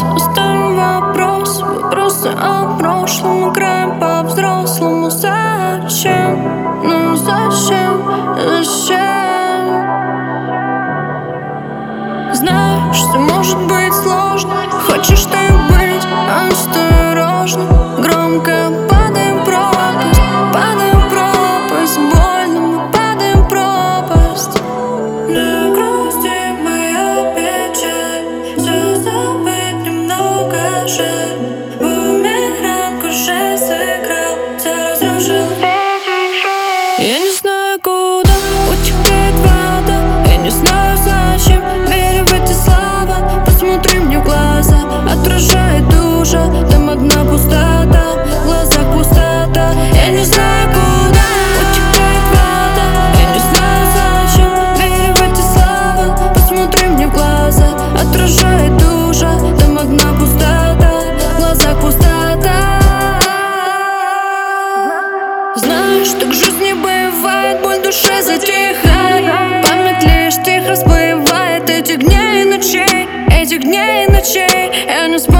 Оставим вопросы о прошлом, играем по-взрослому. Зачем? Ну зачем? Знаешь, что может быть сложно. Хочешь ты быть осторожно. Громко падаем в пропасть, больно мы падаем в пропасть. Не грусти, моя печаль, все забыть немного жаль. Бумеранг уже сыграл, все разрушил. Я не знаю, куда утекает вода, я не знаю, зачем верю в эти слова. Посмотри мне в глаза, отражает душа, там одна пустота, в глазах пустота. Я не знаю, куда утекает вода, я не знаю, зачем верю в эти слова. Посмотри мне в глаза, отражает душа, там одна пустота, в глазах пустота. Знаешь, так в жизни бывает, боль в душе затихает, память лишь тихо всплывает этих дней и ночей, этих дней и ночей. Я не смогу